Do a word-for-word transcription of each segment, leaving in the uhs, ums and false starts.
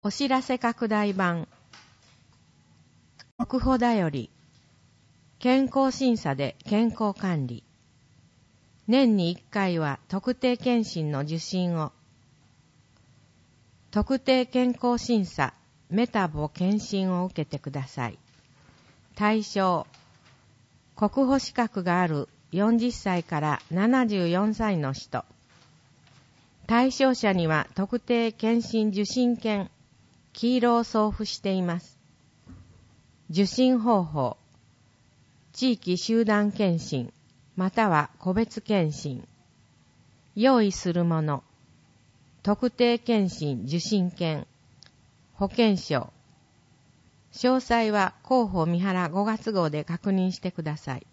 お知らせ拡大版国保だより健康審査で健康管理。年にいっかいは特定健診の受診を。特定健康審査メタボ検診を受けてください。対象、国保資格があるよんじゅっさいからななじゅうよんさいの人。対象者には特定健診受診券、黄色を送付しています。受診方法、地域集団検診、または個別検診。用意するもの、特定健診受診券、保険証。詳細は広報三原ごがつ号で確認してください。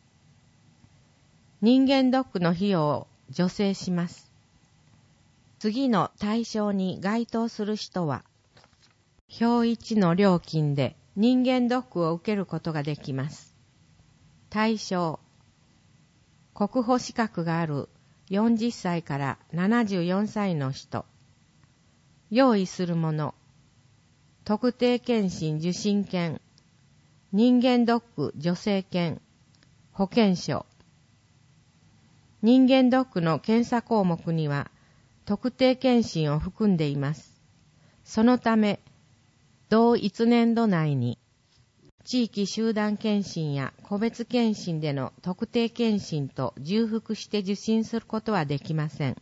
人間ドックの費用を助成します。次の対象に該当する人は、表いちの料金で人間ドックを受けることができます。対象、国保資格があるよんじゅっさいからななじゅうよんさいの人。用意するもの、特定健診受診券、人間ドック助成券、保険証。人間ドックの検査項目には特定健診を含んでいます。そのため、同一年度内に地域集団検診や個別検診での特定検診と重複して受診することはできません。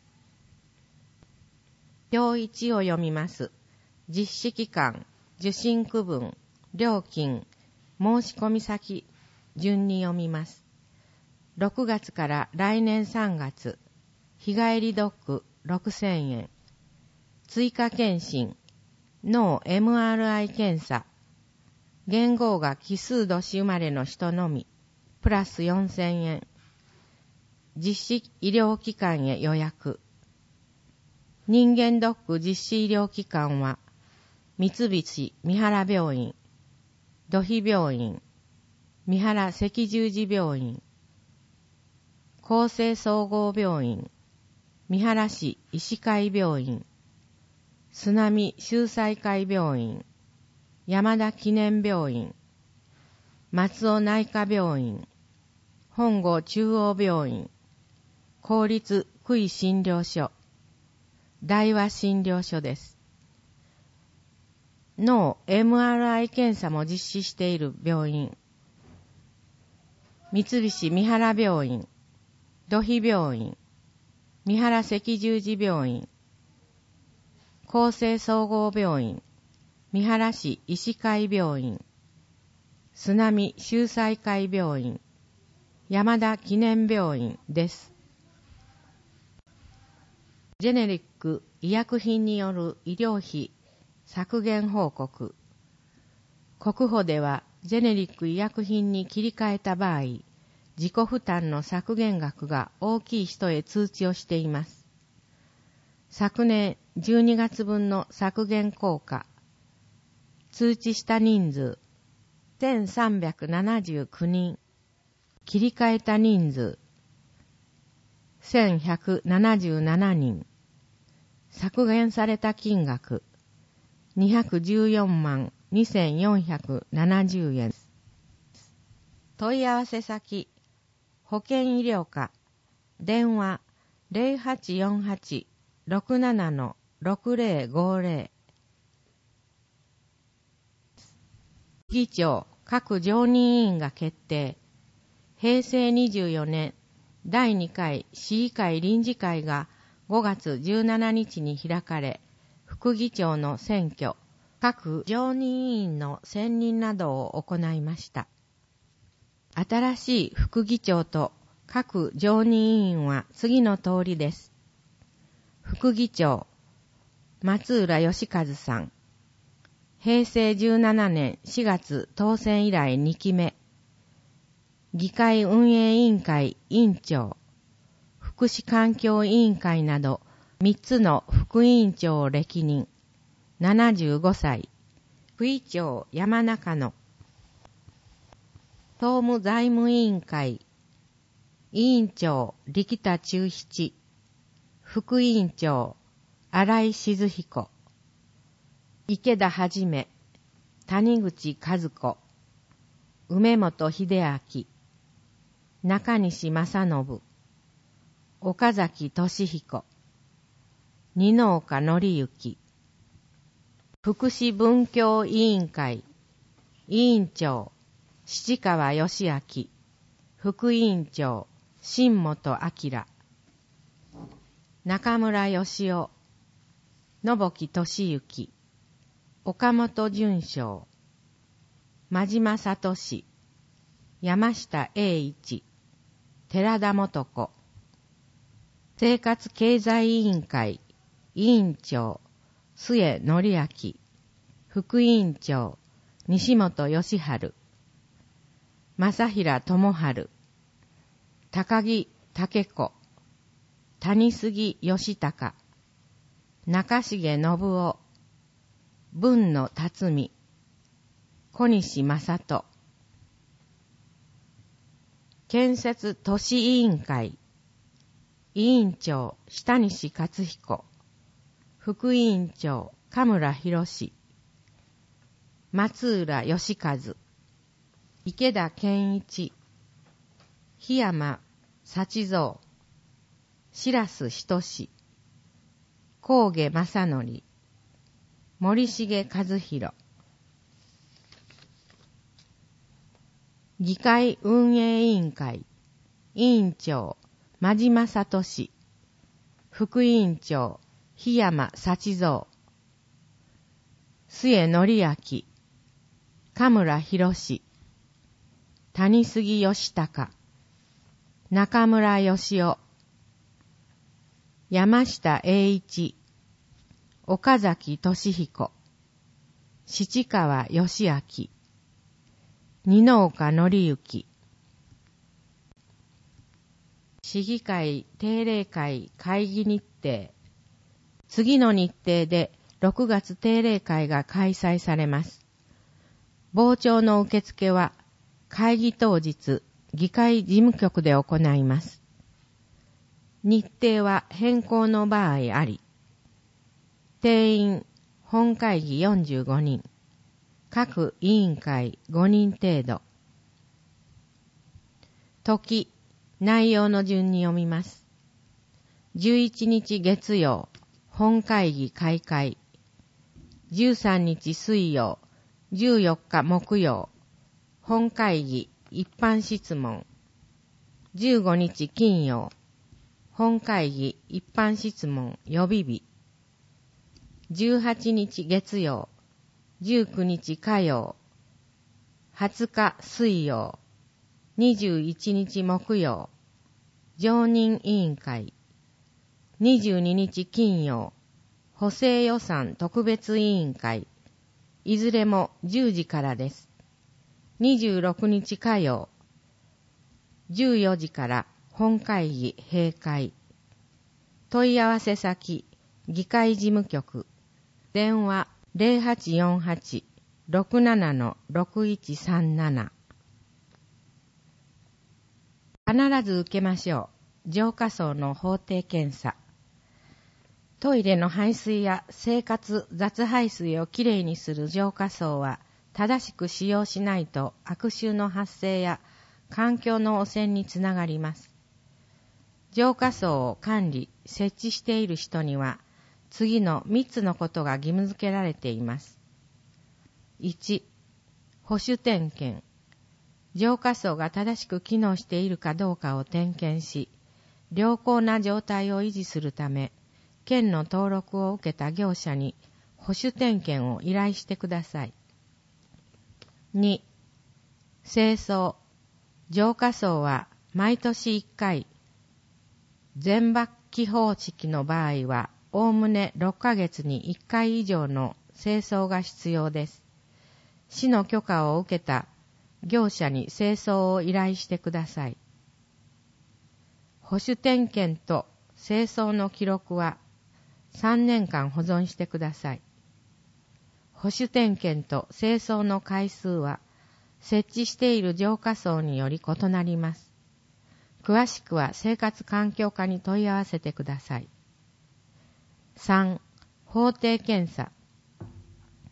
表いちを読みます。実施期間、受診区分、料金、申し込み先、順に読みます。ろくがつから来年さんがつ、日帰りドックろくせんえん、追加検診、脳 エムアールアイ 検査、元号が奇数年生まれの人のみ、プラスよんせんえん、実施医療機関へ予約。人間ドック実施医療機関は、三菱三原病院、土肥病院、三原赤十字病院、厚生総合病院、三原市医師会病院、須波秀才会病院、山田記念病院、松尾内科病院、本郷中央病院、公立区医診療所、大和診療所です。脳 エムアールアイ 検査も実施している病院、三菱三原病院、土肥病院、三原赤十字病院、厚生総合病院、三原市医師会病院、須波秀才会病院、山田記念病院です。ジェネリック医薬品による医療費削減報告。国保ではジェネリック医薬品に切り替えた場合、自己負担の削減額が大きい人へ通知をしています。昨年じゅうにがつ分の削減効果、通知した人数せんさんびゃくななじゅうきゅうにん、切り替えた人数せんひゃくななじゅうななにん、削減された金額にひゃくじゅうよんまんにせんよんひゃくななじゅうえん。問い合わせ先、保険医療課、電話 ゼロはちよんはち ろくなな ろくゼロごゼロ。議長各常任委員が決定。へいせいにじゅうよねんだいにかい市議会臨時会がごがつじゅうしちにちに開かれ、副議長の選挙、各常任委員の選任などを行いました。新しい副議長と各常任委員は次の通りです。副議長、松浦義和さん。へいせいじゅうななねんしがつ当選以来にきめ。議会運営委員会委員長、福祉環境委員会などみっつの副委員長を歴任。ななじゅうごさい。副委長山中野。総務財務委員会委員長力田忠七。副委員長新井静彦。 池田はじめ、谷口和子、梅本秀明、中西正信、岡崎俊彦、二之岡紀之、福祉文教委員会委員長七川義明、副委員長新本明、中村義雄、野木俊之、岡本淳章、真島聡、山下英一、寺田元子、生活経済委員会委員長末則明、副委員長西本義治、正平智春、高木武子、谷杉義孝、中重信夫、文野辰巳、小西正人、建設都市委員会委員長下西克彦、副委員長神村博史、松浦義和、池田健一、檜山幸三、白洲仁、高下正則、森重和弘、議会運営委員会委員長真島聡、副委員長檜山幸三、末則明、神村博史、谷杉義孝、中村義雄、山下英一、岡崎俊彦、七川義明、二之岡紀之、市議会定例会会議日程。次の日程でろくがつ定例会が開催されます。傍聴の受付は会議当日、議会事務局で行います。日程は変更の場合あり、定員本会議よんじゅうごにん、各委員会ごにん程度。時、内容の順に読みます。じゅういちにち月曜、本会議開会。じゅうさんにち水曜、じゅうよっか木曜、本会議一般質問。じゅうごにち金曜、本会議一般質問予備日。じゅうはちにち月曜、じゅうくにち火曜、はつか水曜、にじゅういちにち木曜、常任委員会。にじゅうににち金曜、補正予算特別委員会。いずれもじゅうじからです。にじゅうろくにち火曜、じゅうよじから本会議閉会。問い合わせ先、議会事務局。電話 ゼロはちよんはち ろくなな ろくいちさんなな。必ず受けましょう。浄化槽の法定検査。トイレの排水や生活雑排水をきれいにする浄化槽は正しく使用しないと悪臭の発生や環境の汚染につながります。浄化槽を管理、設置している人には次のみっつのことが義務付けられています。いち、保守点検。浄化槽が正しく機能しているかどうかを点検し、良好な状態を維持するため、県の登録を受けた業者に保守点検を依頼してください。に、清掃。浄化槽は毎年いっかい、全抜気方式の場合は、おおむねろっかげつにいっかい以上の清掃が必要です。市の許可を受けた業者に清掃を依頼してください。保守点検と清掃の記録はさんねんかん保存してください。保守点検と清掃の回数は設置している浄化槽により異なります。詳しくは生活環境課に問い合わせてください。さん、法定検査。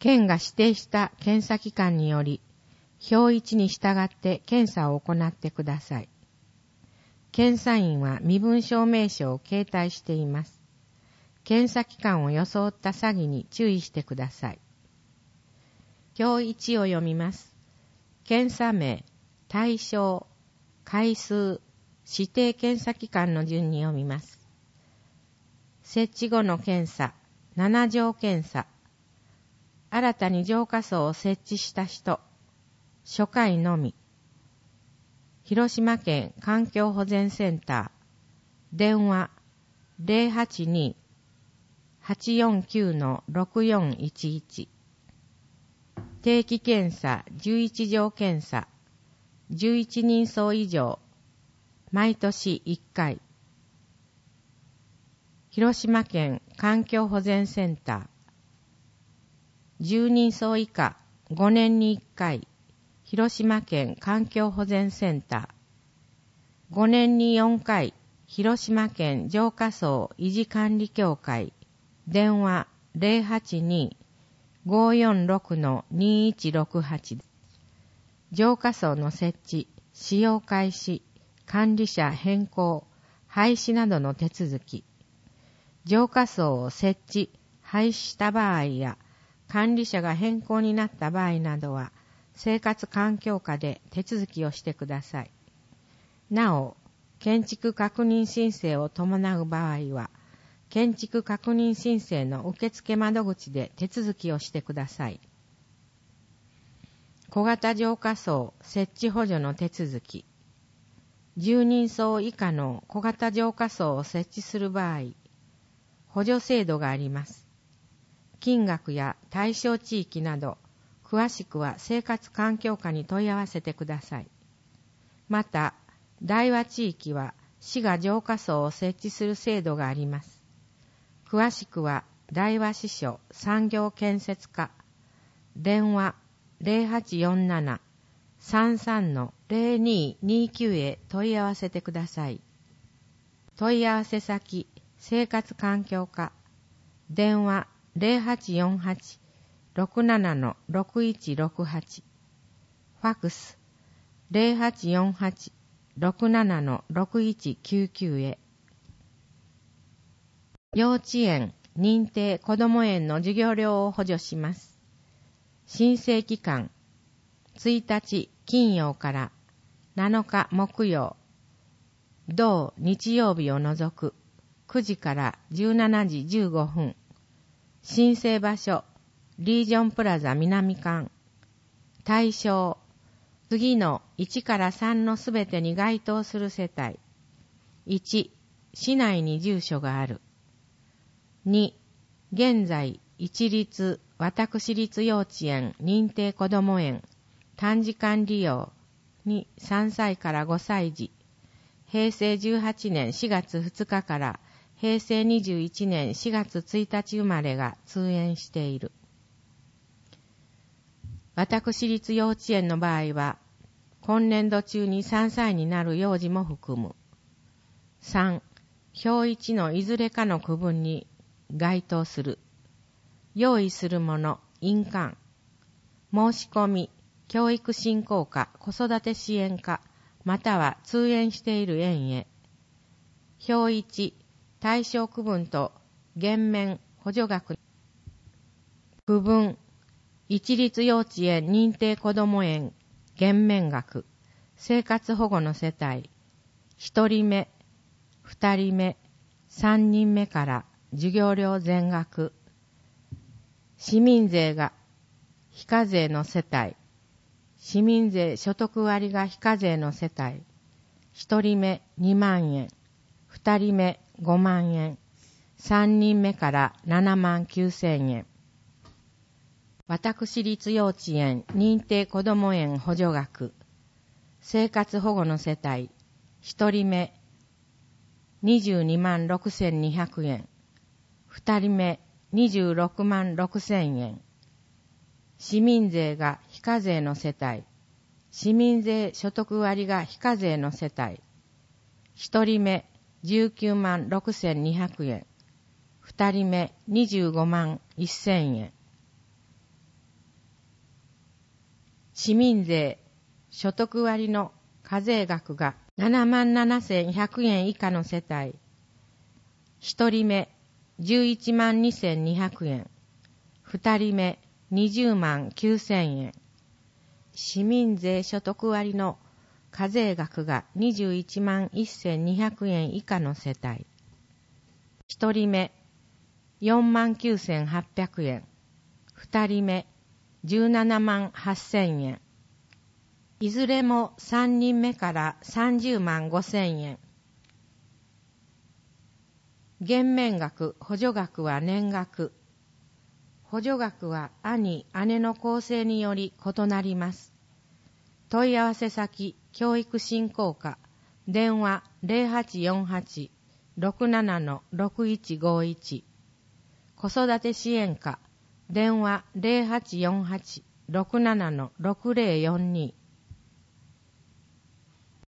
県が指定した検査機関により、表いちに従って検査を行ってください。検査員は身分証明書を携帯しています。検査機関を装った詐欺に注意してください。表いちを読みます。検査名、対象、回数、指定検査機関の順に読みます。設置後の検査、なな条検査。新たに浄化槽を設置した人、初回のみ。広島県環境保全センター、電話 ゼロはちに はちよんきゅう ろくよんいちいち。定期検査じゅういち条検査、じゅういちにんそう以上、毎年いっかい。広島県環境保全センター、じゅうにんそう以下ごねんにいっかい、広島県環境保全センター、ごねんによんかい、広島県浄化槽維持管理協会、電話 ゼロはちに ごよんろく にいちろくはち。浄化槽の設置、使用開始、管理者変更、廃止などの手続き。浄化槽を設置、廃止した場合や、管理者が変更になった場合などは、生活環境課で手続きをしてください。なお、建築確認申請を伴う場合は、建築確認申請の受付窓口で手続きをしてください。小型浄化槽設置補助の手続き。じゅうにんそう以下の小型浄化槽を設置する場合、補助制度があります。金額や対象地域など、詳しくは生活環境課に問い合わせてください。また、大和地域は市が浄化槽を設置する制度があります。詳しくは大和支所産業建設課、電話 ゼロはちよんなな さんさん ゼロににきゅう へ問い合わせてください。問い合わせ先、生活環境課、電話 ゼロはちよんはち ろくなな ろくいちろくはち、ファックス ゼロはちよんはち ろくなな ろくいちきゅうきゅう へ。幼稚園、認定こども園の授業料を補助します。申請期間、ついたち金曜からなのか木曜、同日曜日を除くくじからじゅうしちじじゅうごふん。申請場所、リージョンプラザ南館。対象、次のいちからさんのすべてに該当する世帯。いち、市内に住所がある。に、現在、一律、私立幼稚園、認定こども園、短時間利用にさんさいからごさい児、平成じゅうはちねんしがつふつかから平成にじゅういちねんしがつついたち生まれが通園している。私立幼稚園の場合は、今年度中にさんさいになる幼児も含む。さん、表いちのいずれかの区分に該当する。用意するもの、印鑑。申し込み、教育振興課、子育て支援課、または通園している園へ。表いち、対象区分と減免補助額。区分、一律幼稚園認定こども園減免額、生活保護の世帯、一人目、二人目、三人目から授業料全額、市民税が非課税の世帯、市民税所得割が非課税の世帯、一人目にまんえん、二人目ごまんえん、三人目からななまんきゅうせんえん。私立幼稚園認定こども園補助額、生活保護の世帯、一人目にじゅうにまんろくせんにひゃくえん、二人目にじゅうろくまんろくせんえん。市民税が非課税の世帯、市民税所得割が非課税の世帯、一人目じゅうきゅうまんろくせんにひゃくえん、二人目にじゅうごまんせんえん。 市民税、所得割の課税額がななまんななせんひゃくえん以下の世帯、ひとりめじゅういちまんにせんにひゃくえん、ふたりめにじゅうまんきゅうせんえん、市民税所得割の課税額がにじゅういちまんせんにひゃくえん以下の世帯、ひとりめよんまんきゅうせんはっぴゃくえん、ふたりめじゅうななまんはっせんえん、いずれもさんにんめからさんじゅうまんごせんえん。減免額、補助額は年額。補助額は兄、姉の構成により異なります。問い合わせ先、教育振興課、電話 ゼロはちよんはち ろくなな ろくいちごいち、子育て支援課、電話 ゼロはちよんはち ろくなな ろくゼロよんに、